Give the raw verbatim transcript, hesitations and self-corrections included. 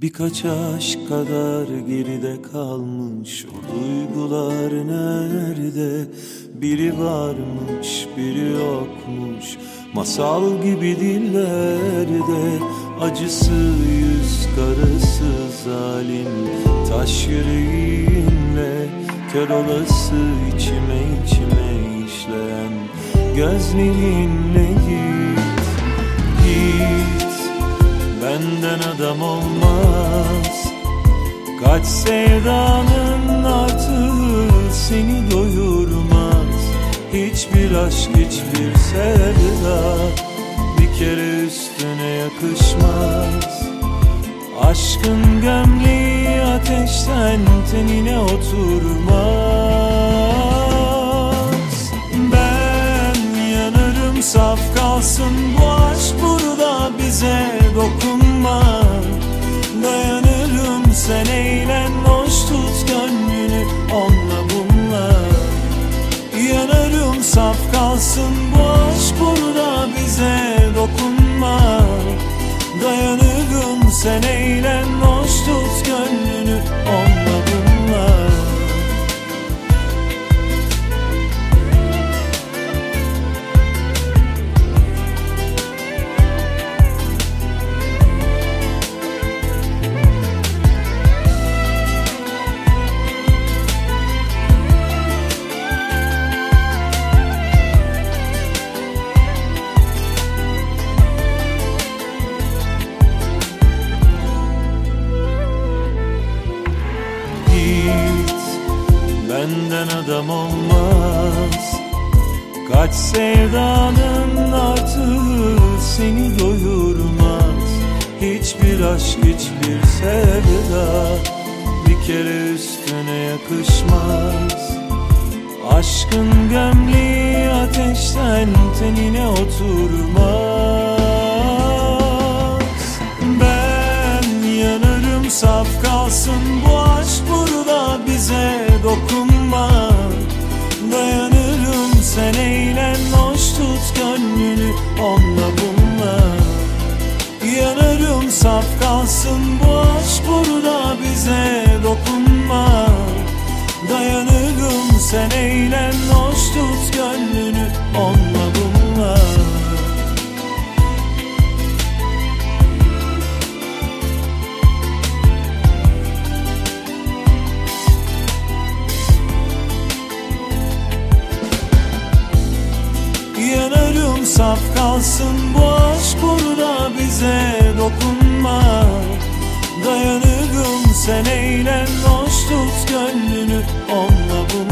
Birkaç aşk kadar geride kalmış o duygular nerede? Biri varmış, biri yokmuş, masal gibi dillerde. Acısı yüz karası zalim taş yüreğinle, kör olası içime içime işleyen gözlerinle git. Git, benden adam olmaz. Kaç sevdanın artığı seni doyurmaz. Hiçbir aşk, hiçbir sevda bir kere üstüne yakışmaz. Aşkın gömleği ateşten tenine oturmaz. Ben yanarım, saf kalsın bu aşk burada, bize dokunma. Dayanırım, sen eğlen, hoş tut gönlünü onunla bununla. Yanarım, saf kalsın bu aşk burada, bize dokunma. Dayanırım, sen eğlen, hoş tut gönlünü onunla bununla. Benden adam olmaz. Kaç sevdanın artığı seni doyurmaz. Hiçbir aşk, hiçbir sevda bir kere üstüne yakışmaz. Aşkın gömleği ateşten tenine oturmaz. Ben yanarım, saf kalsın bu aşk burada, bize dokunma. Dayanırım, sen eğlen, hoş tut gönlünü onunla bununla. Yanarım, saf kalsın bu aşk burada, bize dokunma. Dayanırım, sen eğlen, hoş tut gönlünü onunla bununla. Yanarım, saf kalsın bu aşk burada, bize dokunma. Dayanırım, sen eğlen, hoş tut gönlünü onunla bunu.